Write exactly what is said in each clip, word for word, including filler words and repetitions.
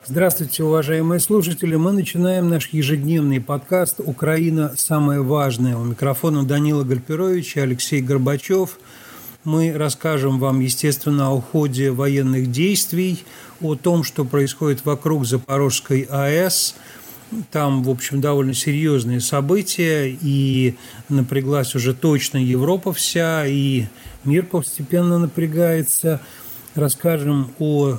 Здравствуйте, уважаемые слушатели. Мы начинаем наш ежедневный подкаст «Украина. Самое важное». У микрофона Данила Гальперович и Алексей Горбачев. Мы расскажем вам, естественно, о ходе военных действий, о том, что происходит вокруг Запорожской АЭС. Там, в общем, довольно серьезные события, и напряглась уже точно Европа вся, и мир постепенно напрягается. Расскажем о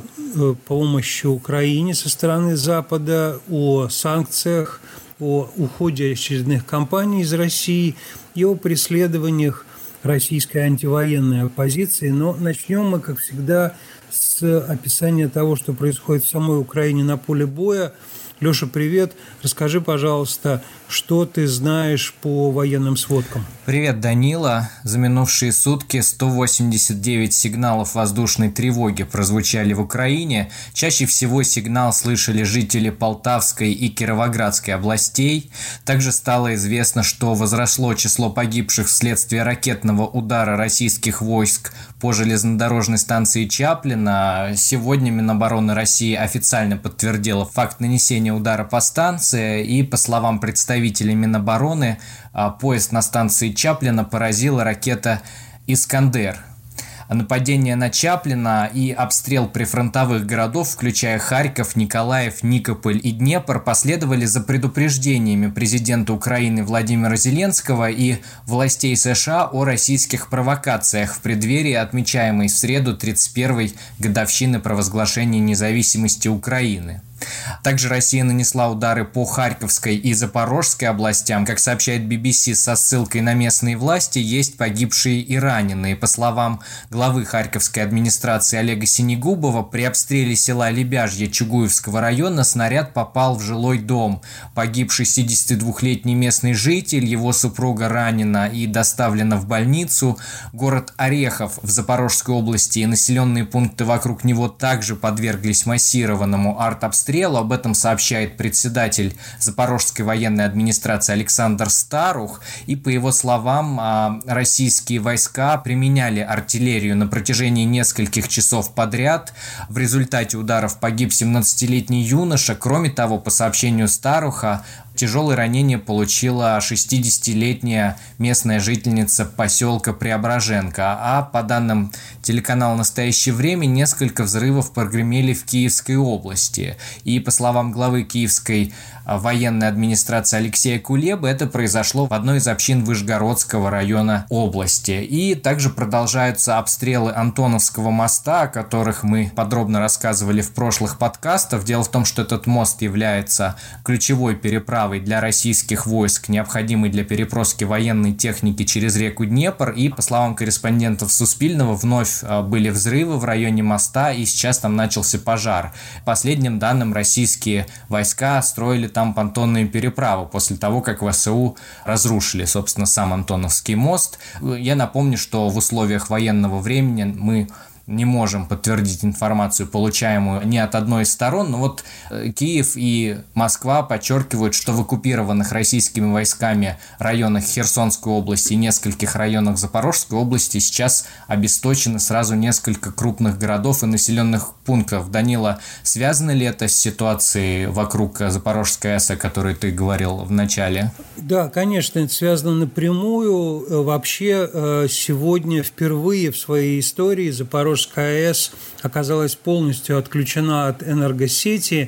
помощи Украине со стороны Запада, о санкциях, о уходе очередных компаний из России и о преследованиях российской антивоенной оппозиции. Но начнем мы, как всегда, с описания того, что происходит в самой Украине на поле боя. Леша, привет. Расскажи, пожалуйста, что ты знаешь по военным сводкам? Привет, Данила. За минувшие сутки сто восемьдесят девять сигналов воздушной тревоги прозвучали в Украине. Чаще всего сигнал слышали жители Полтавской и Кировоградской областей. Также стало известно, что возросло число погибших вследствие ракетного удара российских войск по железнодорожной станции Чаплина. Сегодня Минобороны России официально подтвердила факт нанесения удара по станции, и, по словам представителей Минобороны, поезд на станции Чаплина поразила ракета «Искандер». Нападение на Чаплина и обстрел прифронтовых городов, включая Харьков, Николаев, Никополь и Днепр, последовали за предупреждениями президента Украины Владимира Зеленского и властей США о российских провокациях в преддверии отмечаемой в среду тридцать первой годовщины провозглашения независимости Украины. Также Россия нанесла удары по Харьковской и Запорожской областям. Как сообщает би би си со ссылкой на местные власти, есть погибшие и раненые. По словам главы Харьковской администрации Олега Синегубова, при обстреле села Лебяжье Чугуевского района снаряд попал в жилой дом. Погиб шестидесятидвухлетний местный житель, его супруга ранена и доставлена в больницу. Город Орехов в Запорожской области и населенные пункты вокруг него также подверглись массированному артобстрелу. Об этом сообщает председатель Запорожской военной администрации Александр Старух. И, по его словам, российские войска применяли артиллерию на протяжении нескольких часов подряд. В результате ударов погиб семнадцатилетний юноша. Кроме того, по сообщению Старуха, тяжелые ранения получила шестидесятилетняя местная жительница поселка Преображенка. А по данным телеканала «Настоящее время», несколько взрывов прогремели в Киевской области. И по словам главы Киевской военной администрации Алексея Кулебы, это произошло в одной из общин Вышгородского района области. И также продолжаются обстрелы Антоновского моста, о которых мы подробно рассказывали в прошлых подкастах. Дело в том, что этот мост является ключевой переправой для российских войск, необходимой для переброски военной техники через реку Днепр. И, по словам корреспондентов Суспильного, вновь были взрывы в районе моста, и сейчас там начался пожар. По последним данным, российские войска строили там понтонную переправу после того, как ВСУ разрушили, собственно, сам Антоновский мост. Я напомню, что в условиях военного времени мы не можем подтвердить информацию, получаемую ни от одной из сторон, но вот Киев и Москва подчеркивают, что в оккупированных российскими войсками районах Херсонской области и нескольких районах Запорожской области сейчас обесточено сразу несколько крупных городов и населенных пунктов. Данила, связано ли это с ситуацией вокруг Запорожской АЭС, о которой ты говорил в начале? Да, конечно, это связано напрямую. Вообще, сегодня впервые в своей истории Запорожская АЭС оказалась полностью отключена от энергосети.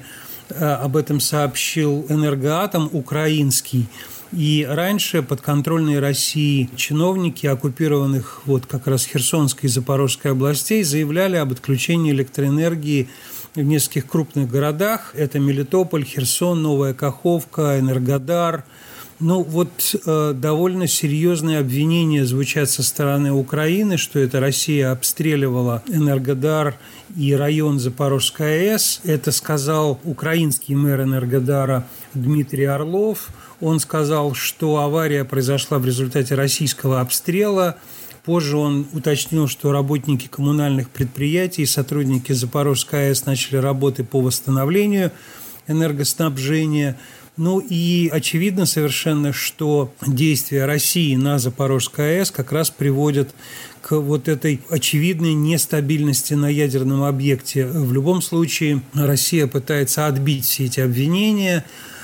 Об этом сообщил Энергоатом украинский. И раньше подконтрольные России чиновники оккупированных вот как раз Херсонской и Запорожской областей заявляли об отключении электроэнергии в нескольких крупных городах. Это Мелитополь, Херсон, Новая Каховка, Энергодар. Ну, вот э, довольно серьезные обвинения звучат со стороны Украины, что это Россия обстреливала Энергодар и район Запорожской АЭС. Это сказал украинский мэр Энергодара Дмитрий Орлов. Он сказал, что авария произошла в результате российского обстрела. Позже он уточнил, что работники коммунальных предприятий и сотрудники Запорожской АЭС начали работы по восстановлению энергоснабжения. Ну и очевидно совершенно, что действия России на Запорожской АЭС как раз приводят к вот этой очевидной нестабильности на ядерном объекте. В любом случае Россия пытается отбить все эти обвинения.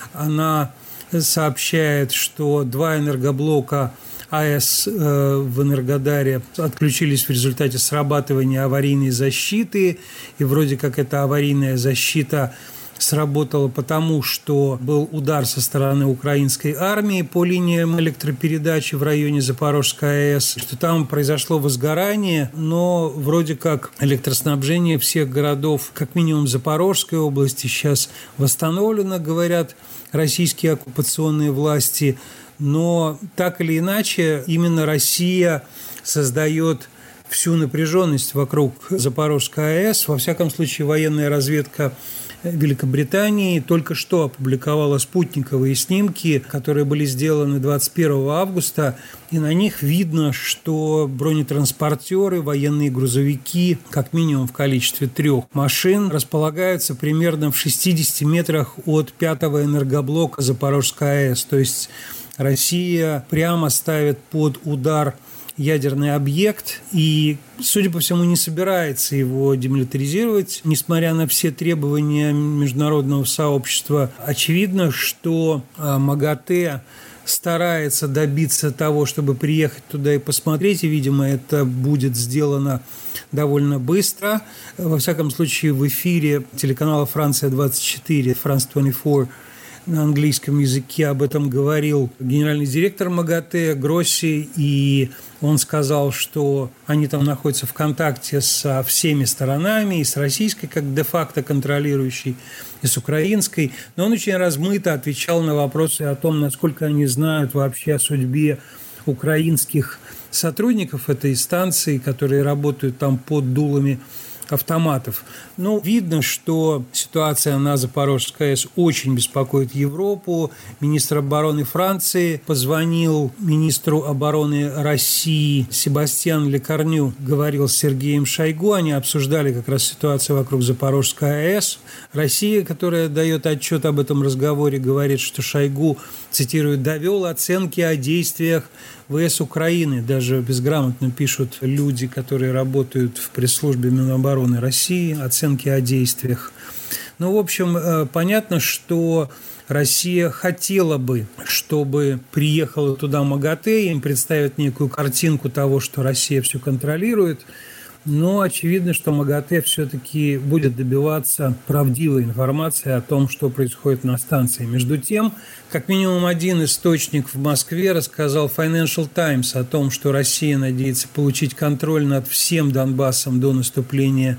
Она сообщает, что два энергоблока АЭС в Энергодаре отключились в результате срабатывания аварийной защиты, и вроде как эта аварийная защита сработала потому, что был удар со стороны украинской армии по линиям электропередачи в районе Запорожской АЭС, что там произошло возгорание, но вроде как электроснабжение всех городов, как минимум Запорожской области, сейчас восстановлено, говорят российские оккупационные власти. Но так или иначе, именно Россия создает всю напряженность вокруг Запорожской АЭС. Во всяком случае, военная разведка Великобритании только что опубликовала спутниковые снимки, которые были сделаны двадцать первого августа, и на них видно, что бронетранспортеры, военные грузовики, как минимум в количестве трех машин, располагаются примерно в шестидесяти метрах от пятого энергоблока Запорожской АЭС. То есть Россия прямо ставит под удар ядерный объект и, судя по всему, не собирается его демилитаризировать, несмотря на все требования международного сообщества. Очевидно, что МАГАТЭ старается добиться того, чтобы приехать туда и посмотреть, и, видимо, это будет сделано довольно быстро. Во всяком случае, в эфире телеканала «Франция двадцать четыре», «Франс двадцать четыре», на английском языке об этом говорил генеральный директор МАГАТЭ Гросси, и он сказал, что они там находятся в контакте со всеми сторонами, и с российской, как де-факто контролирующей, и с украинской. Но он очень размыто отвечал на вопросы о том, насколько они знают вообще о судьбе украинских сотрудников этой станции, которые работают там под дулами автоматов. Ну, видно, что ситуация на Запорожской АЭС очень беспокоит Европу. Министр обороны Франции позвонил министру обороны России Себастьян Лекарню, говорил с Сергеем Шойгу, они обсуждали как раз ситуацию вокруг Запорожской АЭС. Россия, которая дает отчет об этом разговоре, говорит, что Шойгу, цитирует, довел оценки о действиях ВС Украины. Даже безграмотно пишут люди, которые работают в пресс-службе Минобороны России, оценки о действиях. Ну, в общем, понятно, что Россия хотела бы, чтобы приехала туда МАГАТЭ, им представят некую картинку того, что Россия все контролирует. Но очевидно, что МАГАТЭ все-таки будет добиваться правдивой информации о том, что происходит на станции. Между тем, как минимум один источник в Москве рассказал Financial Times о том, что Россия надеется получить контроль над всем Донбассом до наступления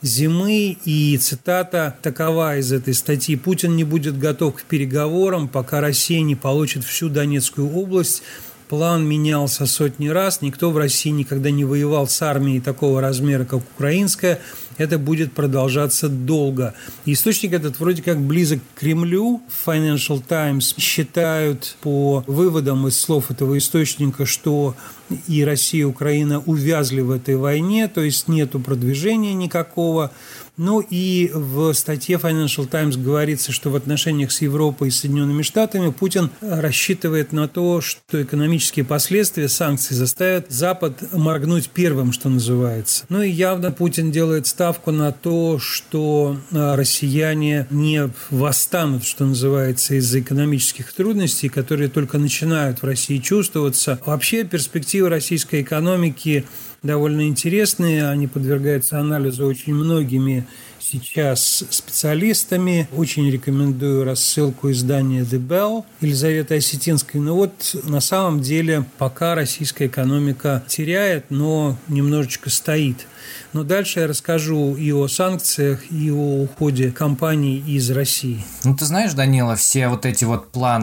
зимы. И цитата такова из этой статьи: «Путин не будет готов к переговорам, пока Россия не получит всю Донецкую область. План менялся сотни раз, никто в России никогда не воевал с армией такого размера, как украинская. Это будет продолжаться долго». И источник этот вроде как близок к Кремлю. Financial Times считают по выводам из слов этого источника, что и Россия, и Украина увязли в этой войне, то есть нету продвижения никакого. Ну и в статье Financial Times говорится, что в отношениях с Европой и Соединенными Штатами Путин рассчитывает на то, что экономические последствия санкций заставят Запад моргнуть первым, что называется. Ну и явно Путин делает ставку на то, что россияне не восстанут, что называется, из-за экономических трудностей, которые только начинают в России чувствоваться. Вообще перспективы российской экономики довольно интересные, они подвергаются анализу очень многими сейчас специалистами. Очень рекомендую рассылку издания The Bell Елизаветы Осетинской. Но вот на самом деле пока российская экономика теряет, но немножечко стоит. Но дальше я расскажу и о санкциях, и о уходе компаний из России. Ну, ты знаешь, Данила, все вот эти вот планы,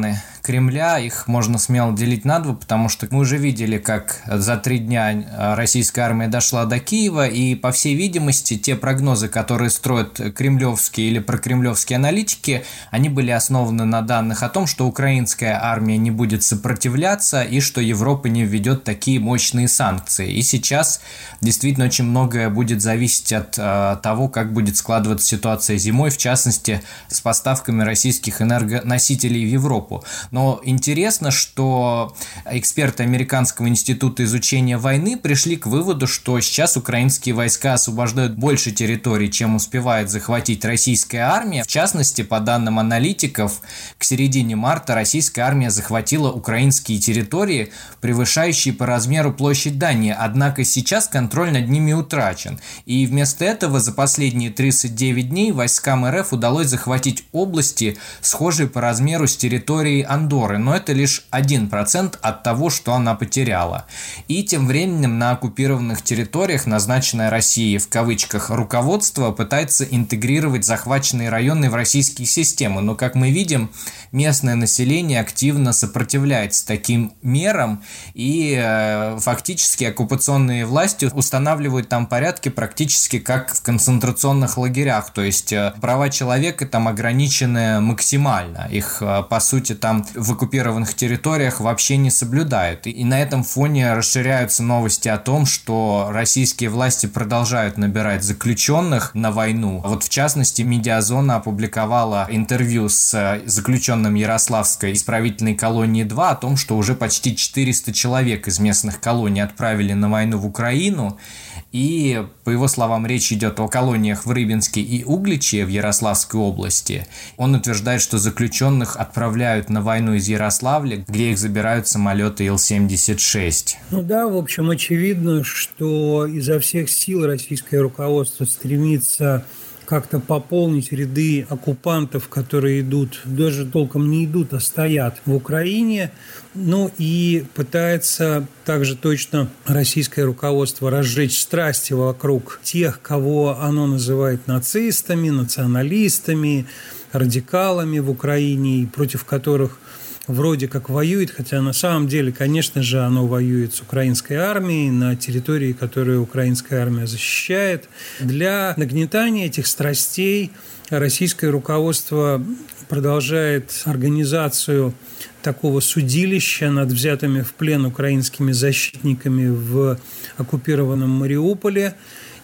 Кремля, их можно смело делить на два, потому что мы уже видели, как за три дня российская армия дошла до Киева, и, по всей видимости, те прогнозы, которые строят кремлевские или прокремлевские аналитики, они были основаны на данных о том, что украинская армия не будет сопротивляться и что Европа не введет такие мощные санкции. И сейчас действительно очень многое будет зависеть от э, того, как будет складываться ситуация зимой, в частности, с поставками российских энергоносителей в Европу. Но интересно, что эксперты Американского института изучения войны пришли к выводу, что сейчас украинские войска освобождают больше территорий, чем успевает захватить российская армия. В частности, по данным аналитиков, к середине марта российская армия захватила украинские территории, превышающие по размеру площадь Дании, однако сейчас контроль над ними утрачен. И вместо этого за последние тридцать девять дней войскам РФ удалось захватить области, схожие по размеру с территорией Андорры, но это лишь один процент от того, что она потеряла. И тем временем на оккупированных территориях назначенное Россией в кавычках руководство пытается интегрировать захваченные районы в российские системы, но, как мы видим, местное население активно сопротивляется таким мерам, и э, фактически оккупационные власти устанавливают там порядки практически как в концентрационных лагерях, то есть э, права человека там ограничены максимально, их э, по сути там в оккупированных территориях вообще не соблюдают. И, и на этом фоне расширяются новости о том, что российские власти продолжают набирать заключенных на войну. Вот в частности, Медиазона опубликовала интервью с заключенным Ярославской исправительной колонии два о том, что уже почти четыреста человек из местных колоний отправили на войну в Украину. И, по его словам, речь идет о колониях в Рыбинске и Угличе в Ярославской области. Он утверждает, что заключенных отправляют на войну из Ярославля, где их забирают самолеты Ил семьдесят шесть. Ну да, в общем, очевидно, что изо всех сил российское руководство стремится как-то пополнить ряды оккупантов, которые идут, даже толком не идут, а стоят в Украине. Ну и пытается также точно российское руководство разжечь страсти вокруг тех, кого оно называет нацистами, националистами, радикалами в Украине, и против которых вроде как воюет, хотя на самом деле, конечно же, оно воюет с украинской армией на территории, которую украинская армия защищает. Для нагнетания этих страстей российское руководство продолжает организацию такого судилища над взятыми в плен украинскими защитниками в оккупированном Мариуполе.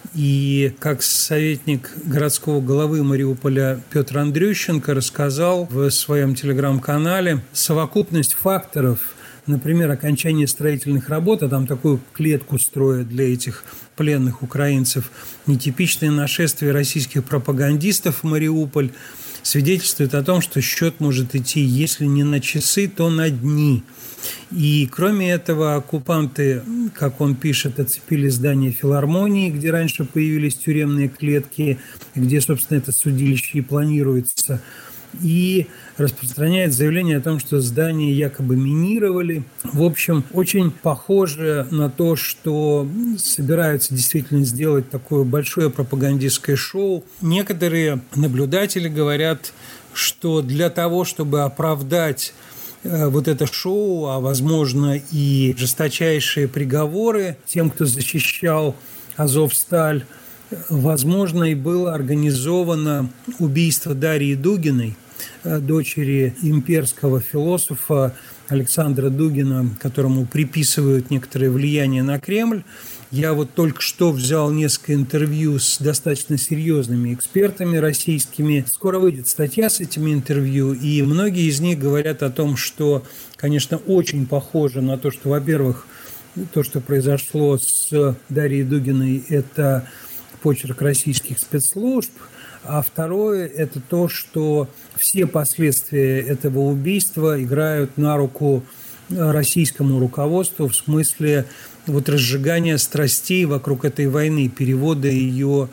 И как советник городского главы Мариуполя Петр Андрющенко рассказал в своем телеграм-канале, совокупность факторов, например, окончание строительных работ, а там такую клетку строят для этих пленных украинцев, нетипичное нашествие российских пропагандистов в Мариуполь, свидетельствует о том, что счет может идти, если не на часы, то на дни. И кроме этого, оккупанты, как он пишет, оцепили здание филармонии, где раньше появились тюремные клетки, где, собственно, это судилище и планируется, и распространяет заявление о том, что здание якобы минировали. В общем, очень похоже на то, что собираются действительно сделать такое большое пропагандистское шоу. Некоторые наблюдатели говорят, что для того, чтобы оправдать вот это шоу, а возможно и жесточайшие приговоры тем, кто защищал Азовсталь, возможно, и было организовано убийство Дарьи Дугиной, дочери имперского философа Александра Дугина, которому приписывают некоторое влияние на Кремль. Я вот только что взял несколько интервью с достаточно серьезными экспертами российскими. Скоро выйдет статья с этими интервью, и многие из них говорят о том, что, конечно, очень похоже на то, что, во-первых, то, что произошло с Дарьей Дугиной, это почерк российских спецслужб, а второе – это то, что все последствия этого убийства играют на руку российскому руководству в смысле вот разжигания страстей вокруг этой войны, перевода ее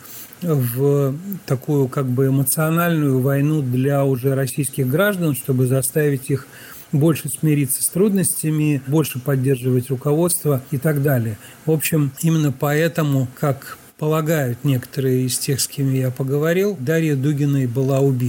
в такую как бы эмоциональную войну для уже российских граждан, чтобы заставить их больше смириться с трудностями, больше поддерживать руководство и так далее. В общем, именно поэтому, как полагают некоторые из тех, с кем я поговорил, Дарья Дугина была убита.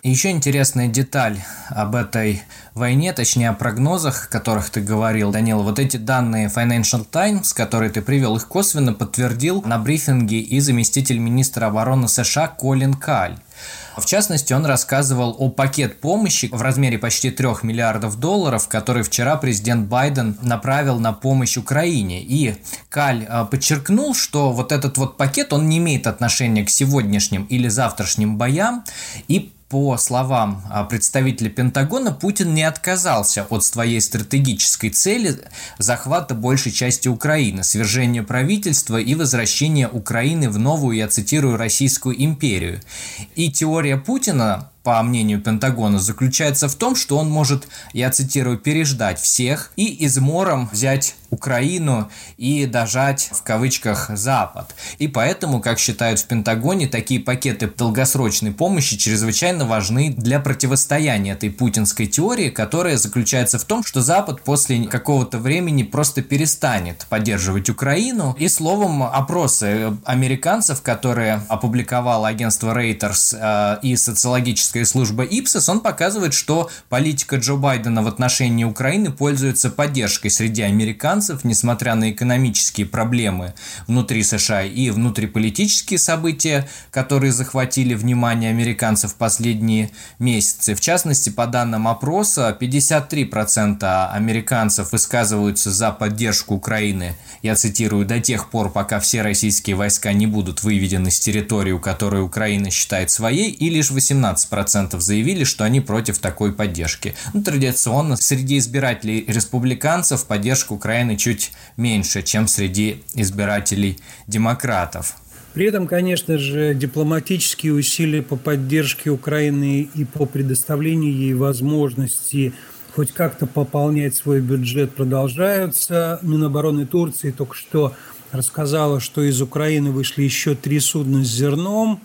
Еще интересная деталь об этой войне, точнее о прогнозах, о которых ты говорил, Данил. Вот эти данные Financial Times, которые ты привел, их косвенно подтвердил на брифинге и заместитель министра обороны США Колин Каль. В частности, он рассказывал о пакет помощи в размере почти трех миллиардов долларов, который вчера президент Байден направил на помощь Украине. И Каль подчеркнул, что вот этот вот пакет, он не имеет отношения к сегодняшним или завтрашним боям, и по словам представителя Пентагона, Путин не отказался от своей стратегической цели захвата большей части Украины, свержения правительства и возвращения Украины в новую, я цитирую, Российскую империю. И теория Путина, по мнению Пентагона, заключается в том, что он может, я цитирую, переждать всех и измором взять Украину и дожать, в кавычках, Запад. И поэтому, как считают в Пентагоне, такие пакеты долгосрочной помощи чрезвычайно важны для противостояния этой путинской теории, которая заключается в том, что Запад после какого-то времени просто перестанет поддерживать Украину. И словом, опросы американцев, которые опубликовало агентство Reuters э, и социологическая служба Ipsos, он показывает, что политика Джо Байдена в отношении Украины пользуется поддержкой среди американцев, несмотря на экономические проблемы внутри США и внутриполитические события, которые захватили внимание американцев в последние месяцы. В частности, по данным опроса, пятьдесят три процента американцев высказываются за поддержку Украины, я цитирую, до тех пор, пока все российские войска не будут выведены с территории, которую Украина считает своей, и лишь восемнадцать процентов заявили, что они против такой поддержки. Ну, традиционно среди избирателей республиканцев поддержка Украины чуть меньше, чем среди избирателей демократов. При этом, конечно же, дипломатические усилия по поддержке Украины и по предоставлению ей возможности хоть как-то пополнять свой бюджет продолжаются. Минобороны Турции только что рассказала, что из Украины вышли еще три судна с зерном.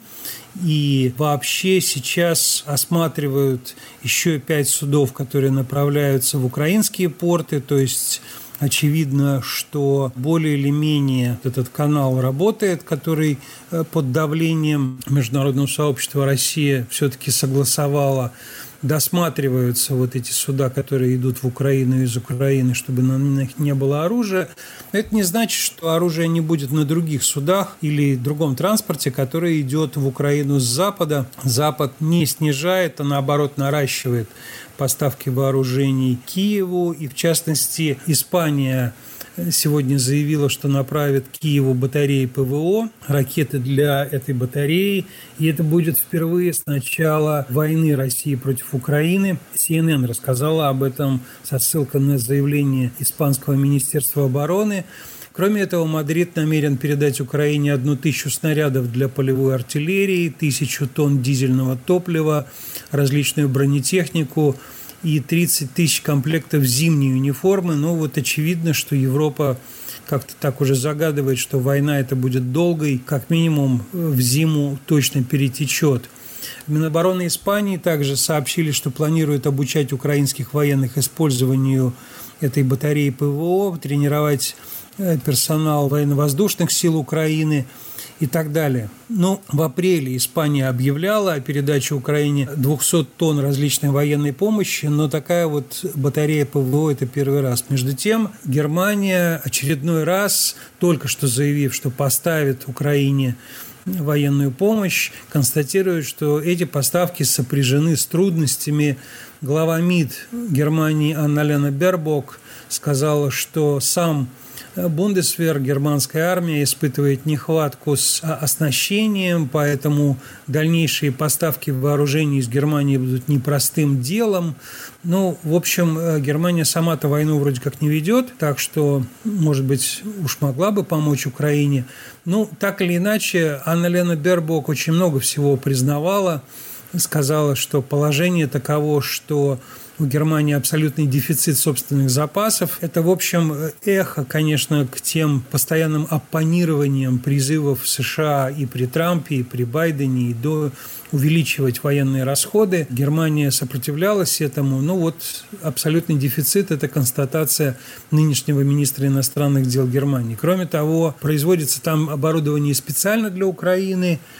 И вообще сейчас осматривают еще пять судов, которые направляются в украинские порты. То есть очевидно, что более или менее этот канал работает, который под давлением международного сообщества Россия все-таки согласовала. Досматриваются вот эти суда, которые идут в Украину из Украины, чтобы на них не было оружия. Но это не значит, что оружия не будет на других судах или другом транспорте, который идет в Украину с Запада. Запад не снижает, а наоборот наращивает поставки вооружений Киеву. И в частности, Испания сегодня заявила, что направит к Киеву батареи ПВО, ракеты для этой батареи. И это будет впервые с начала войны России против Украины. Си Эн Эн рассказала об этом со ссылкой на заявление Испанского министерства обороны. Кроме этого, Мадрид намерен передать Украине одну тысячу снарядов для полевой артиллерии, тысячу тонн дизельного топлива, различную бронетехнику и тридцать тысяч комплектов зимней униформы. Но вот очевидно, что Европа как-то так уже загадывает, что война эта будет долгой, как минимум в зиму точно перетечет. Минобороны Испании также сообщили, что планируют обучать украинских военных использованию этой батареи ПВО, тренировать персонал военно-воздушных сил Украины и так далее. Но в апреле Испания объявляла о передаче Украине двести тонн различной военной помощи, но такая вот батарея ПВО – это первый раз. Между тем, Германия очередной раз, только что заявив, что поставит Украине военную помощь, констатирует, что эти поставки сопряжены с трудностями. Глава МИД Германии Анна-Лена Бербок сказала, что сам Бундесвер, германская армия, испытывает нехватку с оснащением, поэтому дальнейшие поставки вооружений из Германии будут непростым делом. Ну, в общем, Германия сама-то войну вроде как не ведет, так что, может быть, уж могла бы помочь Украине. Ну, так или иначе, Анна-Лена Бербок очень много всего признавала, сказала, что положение таково, что у Германии абсолютный дефицит собственных запасов. Это, в общем, эхо, конечно, к тем постоянным оппонированиям призывов США и при Трампе, и при Байдене, и до увеличивать военные расходы. Германия сопротивлялась этому. Ну вот, абсолютный дефицит – это констатация нынешнего министра иностранных дел Германии. Кроме того, производится там оборудование специально для Украины.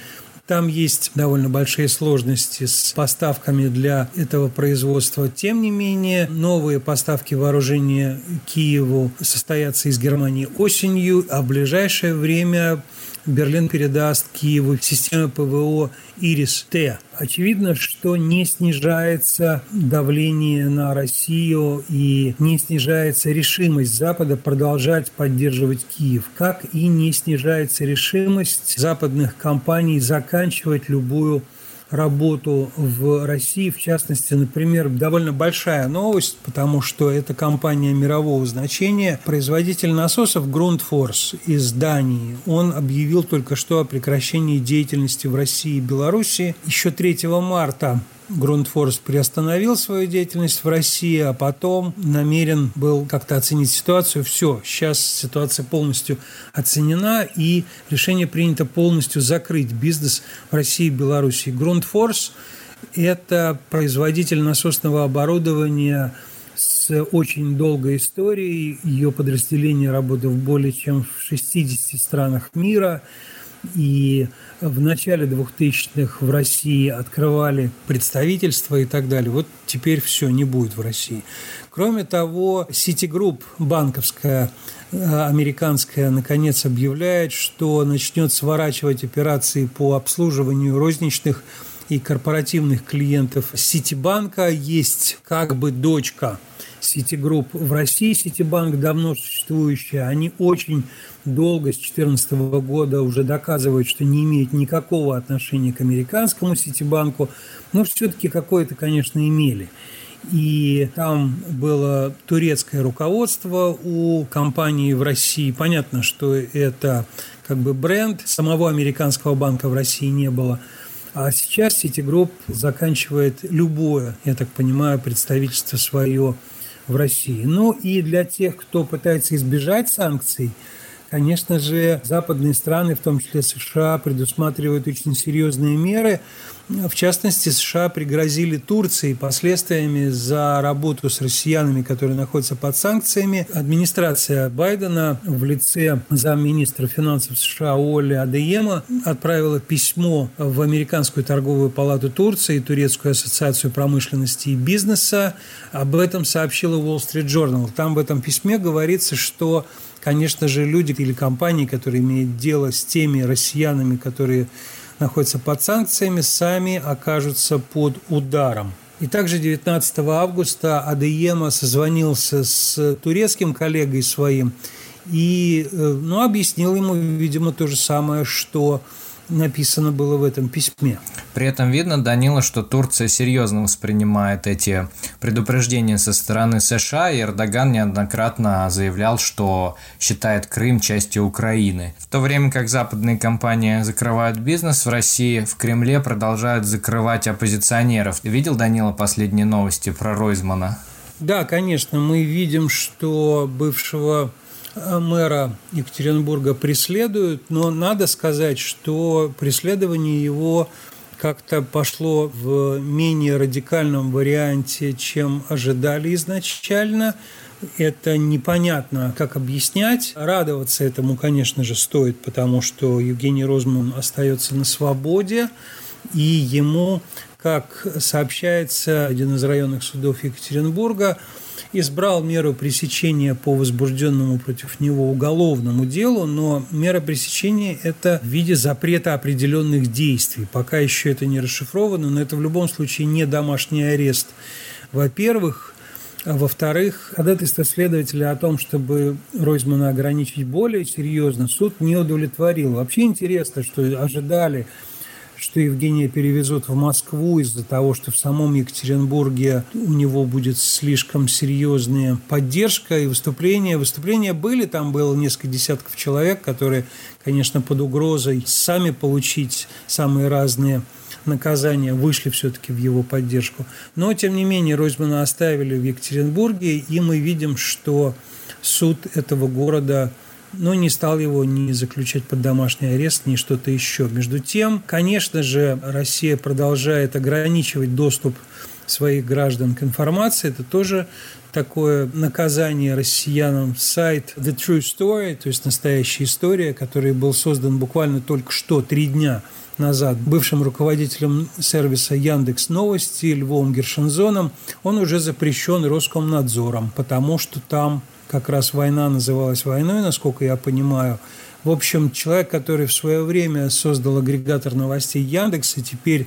Там есть довольно большие сложности с поставками для этого производства. Тем не менее, новые поставки вооружения Киеву состоятся из Германии осенью, а в ближайшее время Берлин передаст Киеву систему ПВО «Ирис-Т». Очевидно, что не снижается давление на Россию и не снижается решимость Запада продолжать поддерживать Киев, как и не снижается решимость западных компаний заканчивать любую работу в России. В частности, например, довольно большая новость, потому что это компания мирового значения. Производитель насосов Grundfos из Дании, он объявил только что о прекращении деятельности в России и Беларуси. Еще третьего марта Grundfos приостановил свою деятельность в России, а потом намерен был как-то оценить ситуацию. Все, сейчас ситуация полностью оценена, и решение принято полностью закрыть бизнес в России и Беларуси. Grundfos – это производитель насосного оборудования с очень долгой историей. Ее подразделение работает в более чем в шестидесяти странах мира. И в начале двухтысячных в России открывали представительства и так далее. Вот теперь все не будет в России. Кроме того, Citigroup, банковская, американская, наконец объявляет, что начнет сворачивать операции по обслуживанию розничных и корпоративных клиентов Ситибанка. Есть как бы дочка Citigroup в России, Ситибанк, давно существующая. Они очень долго, с две тысячи четырнадцатого года, уже доказывают, что не имеют никакого отношения к американскому Ситибанку, но все-таки какое-то, конечно, имели. И там было турецкое руководство у компании в России. Понятно, что это как бы бренд. Самого американского банка в России не было. А сейчас Citigroup заканчивает любое, я так понимаю, представительство свое в России. Ну и для тех, кто пытается избежать санкций, конечно же, западные страны, в том числе США, предусматривают очень серьезные меры. В частности, США пригрозили Турции последствиями за работу с россиянами, которые находятся под санкциями. Администрация Байдена в лице замминистра финансов США Олли Адеема отправила письмо в Американскую торговую палату Турции и Турецкую ассоциацию промышленности и бизнеса. Об этом сообщила Wall Street Journal. Там в этом письме говорится, что, конечно же, люди или компании, которые имеют дело с теми россиянами, которые находятся под санкциями, сами окажутся под ударом. И также девятнадцатого августа Адеема созвонился с турецким коллегой своим и ну, объяснил ему, видимо, то же самое, что написано было в этом письме. При этом видно, Данила, что Турция серьезно воспринимает эти предупреждения со стороны США, и Эрдоган неоднократно заявлял, что считает Крым частью Украины. В то время как западные компании закрывают бизнес в России, в Кремле продолжают закрывать оппозиционеров. Ты видел, Данила, последние новости про Ройзмана? Да, конечно, мы видим, что бывшего мэра Екатеринбурга преследуют, но надо сказать, что преследование его как-то пошло в менее радикальном варианте, чем ожидали изначально. Это непонятно, как объяснять. Радоваться этому, конечно же, стоит, потому что Евгений Ройзман остается на свободе, и ему, как сообщается, один из районных судов Екатеринбурга избрал меру пресечения по возбужденному против него уголовному делу, но мера пресечения – это в виде запрета определенных действий. Пока еще это не расшифровано, но это в любом случае не домашний арест. Во-первых. Во-вторых, ходатайство следователя о том, чтобы Ройзмана ограничить более серьезно, суд не удовлетворил. Вообще интересно, что ожидали, что Евгения перевезут в Москву из-за того, что в самом Екатеринбурге у него будет слишком серьезная поддержка и выступления. Выступления были, там было несколько десятков человек, которые, конечно, под угрозой сами получить самые разные наказания, вышли все-таки в его поддержку. Но, тем не менее, Ройзмана оставили в Екатеринбурге, и мы видим, что суд этого города но не стал его ни заключать под домашний арест, ни что-то еще. Между тем, конечно же, Россия продолжает ограничивать доступ своих граждан к информации. Это тоже такое наказание россиянам. Сайт The True Story, то есть настоящая история, который был создан буквально только что, три дня назад бывшим руководителем сервиса Яндекс.Новости Львом Гершензоном, он уже запрещен Роскомнадзором, потому что там как раз война называлась войной, насколько я понимаю. В общем, человек, который в свое время создал агрегатор новостей Яндекс и теперь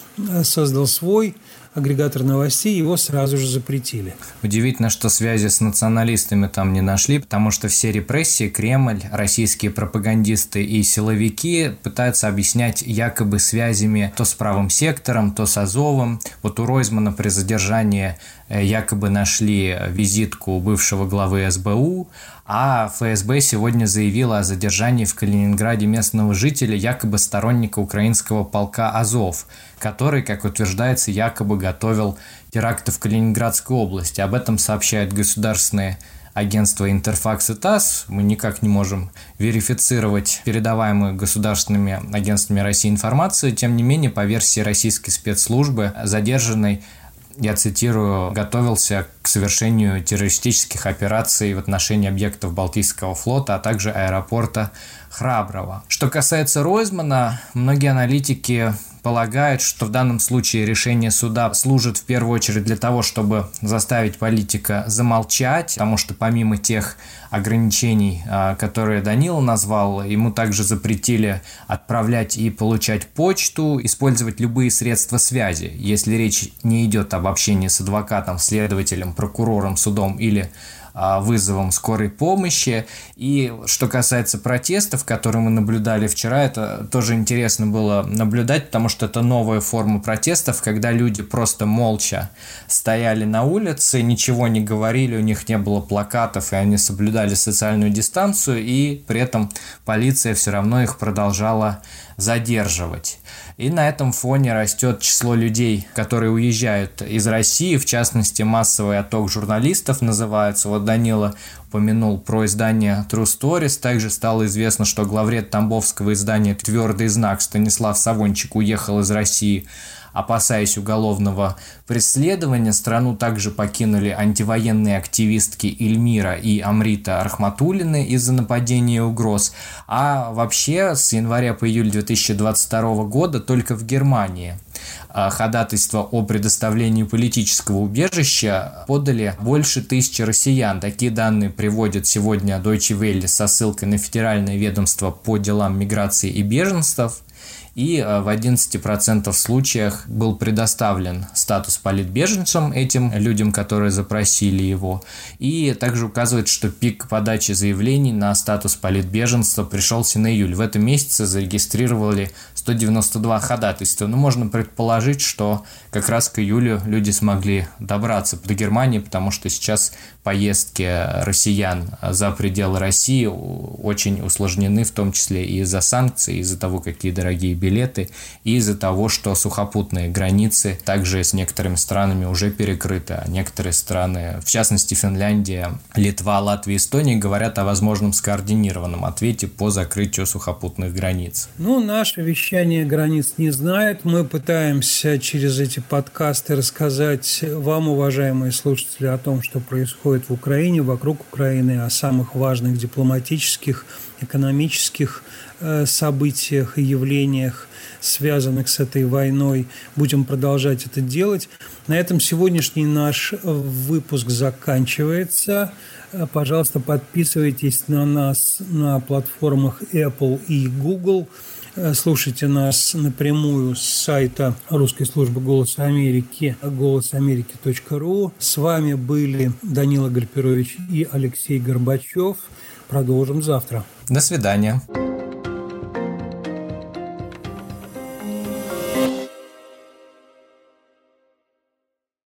создал свой агрегатор новостей, его сразу же запретили. Удивительно, что связи с националистами там не нашли, потому что все репрессии Кремль, российские пропагандисты и силовики пытаются объяснять якобы связями то с правым сектором, то с Азовом. Вот у Ройзмана при задержании якобы нашли визитку бывшего главы эс бэ у, а эф эс бэ сегодня заявила о задержании в Калининграде местного жителя, якобы сторонника украинского полка «Азов», который, как утверждается, якобы готовил теракты в Калининградской области. Об этом сообщают государственные агентства «Интерфакс» и ТАСС. Мы никак не можем верифицировать передаваемую государственными агентствами России информацию. Тем не менее, по версии российской спецслужбы, задержанный, я цитирую, готовился к совершению террористических операций в отношении объектов Балтийского флота, а также аэропорта Храброво. Что касается Ройзмана, многие аналитики полагают, что в данном случае решение суда служит в первую очередь для того, чтобы заставить политика замолчать, потому что помимо тех ограничений, которые Данила назвал, ему также запретили отправлять и получать почту, использовать любые средства связи, если речь не идет об общении с адвокатом, следователем, прокурором, судом или вызовом скорой помощи. И что касается протестов, которые мы наблюдали вчера, это тоже интересно было наблюдать, потому что это новая форма протестов, когда люди просто молча стояли на улице, ничего не говорили, у них не было плакатов, и они соблюдали социальную дистанцию, и при этом полиция все равно их продолжала задерживать. И на этом фоне растет число людей, которые уезжают из России, в частности, массовый отток журналистов называется. Вот Данила упомянул про издание True Stories. Также стало известно, что главред тамбовского издания «Твердый знак» Станислав Савончик уехал из России, опасаясь уголовного преследования. Страну также покинули антивоенные активистки Ильмира и Амрита Рахматуллины из-за нападения и угроз. А вообще с января по июль две тысячи двадцать второго года только в Германии ходатайство о предоставлении политического убежища подали больше тысячи россиян. Такие данные приводит сегодня Deutsche Welle со ссылкой на Федеральное ведомство по делам миграции и беженцев. И в одиннадцати процентах случаях был предоставлен статус политбеженцам этим людям, которые запросили его. И также указывает, что пик подачи заявлений на статус политбеженства пришелся на июль. В этом месяце зарегистрировали сто девяносто два ходатайства. Но можно предположить, что как раз к июлю люди смогли добраться до Германии, потому что сейчас поездки россиян за пределы России очень усложнены, в том числе и из-за санкций, из-за того, какие дорогие билеты, и из-за того, что сухопутные границы также с некоторыми странами уже перекрыты, а некоторые страны, в частности Финляндия, Литва, Латвия, Эстония, говорят о возможном скоординированном ответе по закрытию сухопутных границ. Ну, наше вещание границ не знает. Мы пытаемся через эти подкасты рассказать вам, уважаемые слушатели, о том, что происходит в Украине, вокруг Украины, о самых важных дипломатических, экономических э, событиях и явлениях, связанных с этой войной. Будем продолжать это делать. На этом сегодняшний наш выпуск заканчивается. Пожалуйста, подписывайтесь на нас на платформах Apple и Google. Слушайте нас напрямую с сайта русской службы «Голоса Америки» голос америки точка ру. С вами были Данила Гальперович и Алексей Горбачев. Продолжим завтра. До свидания.